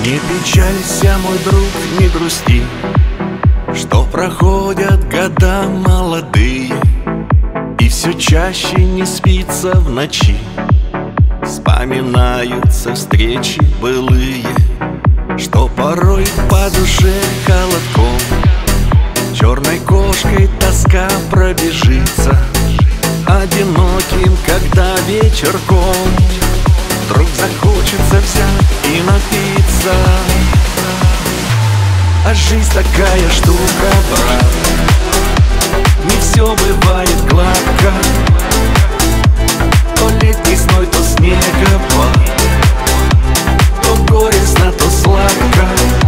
Не печалься, мой друг, не грусти, что проходят года молодые, и все чаще не спится в ночи. Вспоминаются встречи былые, что порой по душе холодком черной кошкой тоска пробежится, одиноким, когда вечерком вдруг захочется взять и напиться. А жизнь такая штука, брат, не все бывает гладко. То летний зной, то снегопад, то горестно, то сладко.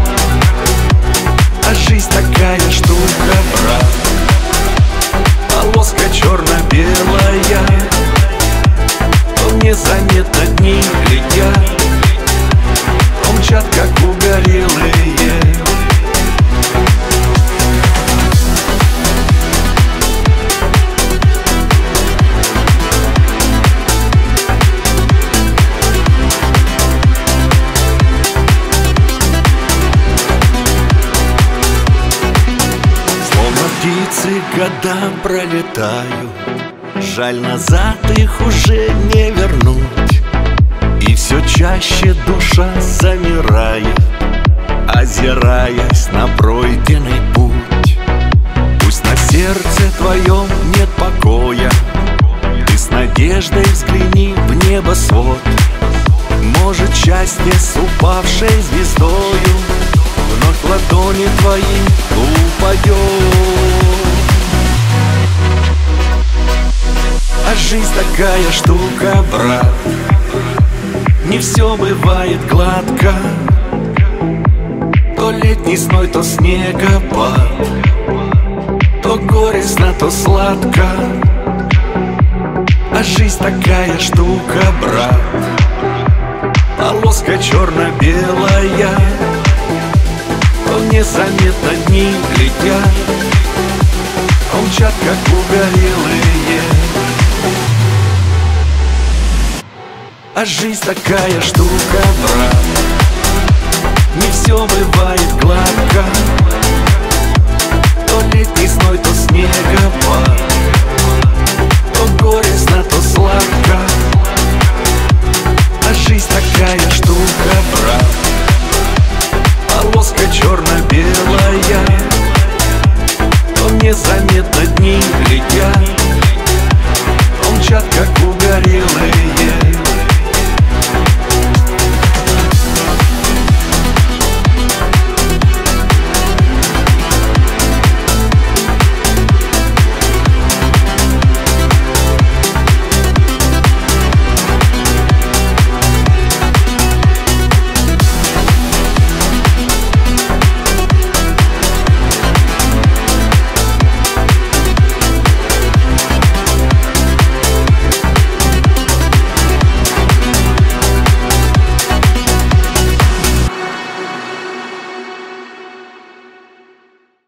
А жизнь такая штука, брат, полоска черно-белая, то незаметно дни летят, то мчат, как угорелые. Птицы года пролетают, жаль, назад их уже не вернуть. И все чаще душа замирает, озираясь на пройденный путь. Пусть на сердце твоем нет покоя, ты с надеждой взгляни в небосвод. Может, счастье с упавшей звездою вновь в ладони твои упадет. А жизнь такая штука, брат, не все бывает гладко. То летний зной, то снегопад, то горестно, то сладко. А жизнь такая штука, брат, полоска черно-белая, то незаметно дни летят, то мчат, как угорелые. А жизнь такая штука, брат, не все бывает